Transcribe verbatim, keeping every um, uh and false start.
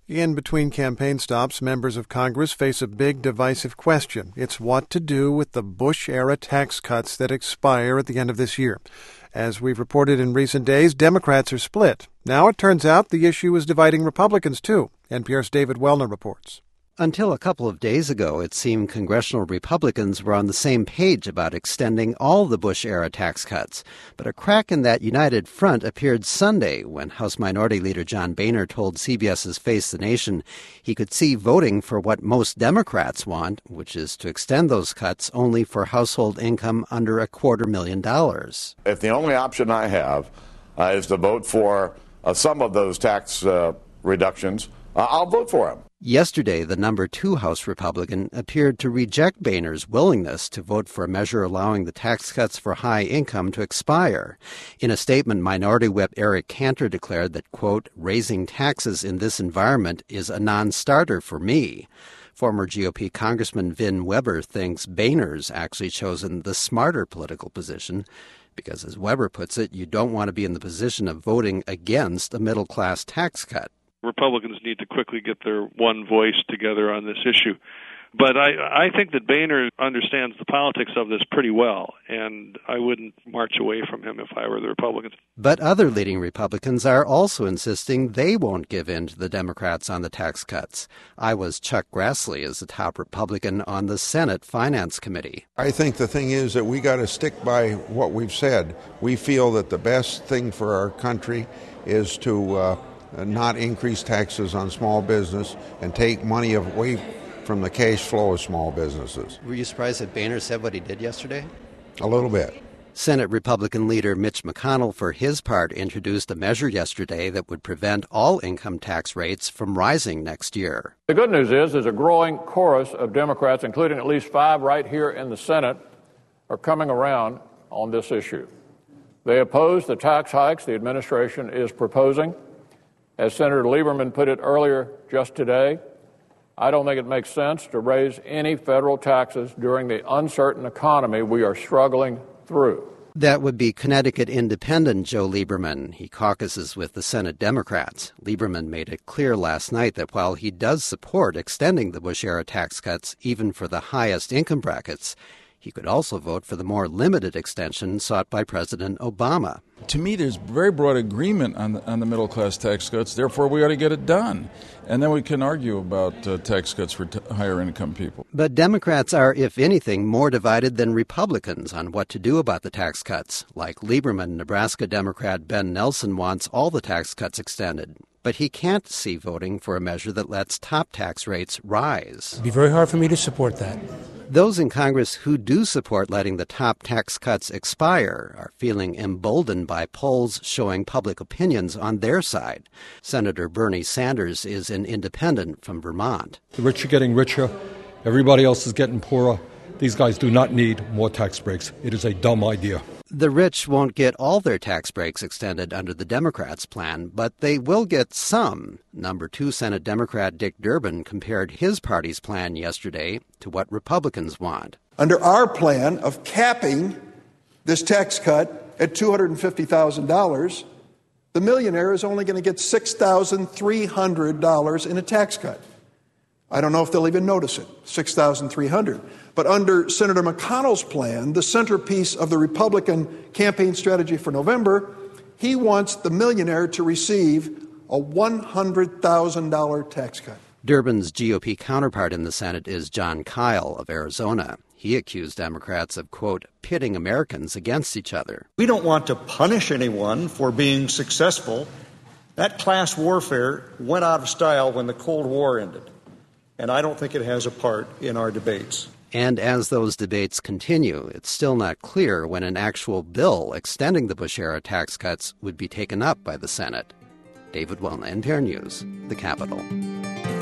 In between campaign stops, members of Congress face a big divisive question. It's what to do with the Bush-era tax cuts that expire at the end of this year. As we've reported in recent days, Democrats are split. Now it turns out the issue is dividing Republicans, too. N P R's David Wellner reports. Until a couple of days ago, it seemed congressional Republicans were on the same page about extending all the Bush-era tax cuts. But a crack in that united front appeared Sunday when House Minority Leader John Boehner told CBS's Face the Nation he could see voting for what most Democrats want, which is to extend those cuts only for household income under a quarter million dollars. If the only option I have uh, is to vote for uh, some of those tax uh, reductions, uh, I'll vote for them. Yesterday, the number two House Republican appeared to reject Boehner's willingness to vote for a measure allowing the tax cuts for high income to expire. In a statement, Minority Whip Eric Cantor declared that, quote, raising taxes in this environment is a non-starter for me. Former G O P Congressman Vin Weber thinks Boehner's actually chosen the smarter political position because, as Weber puts it, you don't want to be in the position of voting against a middle-class tax cut. Republicans need to quickly get their one voice together on this issue. But I, I think that Boehner understands the politics of this pretty well, and I wouldn't march away from him if I were the Republicans. But other leading Republicans are also insisting they won't give in to the Democrats on the tax cuts. Iowa's Chuck Grassley is the top Republican on the Senate Finance Committee. I think the thing is that we got to stick by what we've said. We feel that the best thing for our country is to uh, not increase taxes on small business and take money away from the cash flow of small businesses. Were you surprised that Boehner said what he did yesterday? A little bit. Senate Republican leader Mitch McConnell, for his part, introduced a measure yesterday that would prevent all income tax rates from rising next year. The good news is there's a growing chorus of Democrats, including at least five right here in the Senate, are coming around on this issue. They oppose the tax hikes the administration is proposing. As Senator Lieberman put it earlier just today, I don't think it makes sense to raise any federal taxes during the uncertain economy we are struggling through. That would be Connecticut Independent Joe Lieberman. He caucuses with the Senate Democrats. Lieberman made it clear last night that while he does support extending the Bush-era tax cuts even for the highest income brackets, he could also vote for the more limited extension sought by President Obama. To me, there's very broad agreement on the, on the middle-class tax cuts. Therefore, we ought to get it done. And then we can argue about uh, tax cuts for t- higher-income people. But Democrats are, if anything, more divided than Republicans on what to do about the tax cuts. Like Lieberman, Nebraska Democrat Ben Nelson wants all the tax cuts extended. But he can't see voting for a measure that lets top tax rates rise. It'd be very hard for me to support that. Those in Congress who do support letting the top tax cuts expire are feeling emboldened by polls showing public opinions on their side. Senator Bernie Sanders is an independent from Vermont. The rich are getting richer. Everybody else is getting poorer. These guys do not need more tax breaks. It is a dumb idea. The rich won't get all their tax breaks extended under the Democrats' plan, but they will get some. Number two Senate Democrat Dick Durbin compared his party's plan yesterday to what Republicans want. Under our plan of capping this tax cut at two hundred fifty thousand dollars, the millionaire is only going to get six thousand three hundred dollars in a tax cut. I don't know if they'll even notice it, six thousand three hundred dollars. But under Senator McConnell's plan, the centerpiece of the Republican campaign strategy for November, he wants the millionaire to receive a one hundred thousand dollars tax cut. Durbin's G O P counterpart in the Senate is Jon Kyl of Arizona. He accused Democrats of, quote, pitting Americans against each other. We don't want to punish anyone for being successful. That class warfare went out of style when the Cold War ended, and I don't think it has a part in our debates. And as those debates continue, it's still not clear when an actual bill extending the Bush-era tax cuts would be taken up by the Senate. David Wellner, N P R News, the Capitol.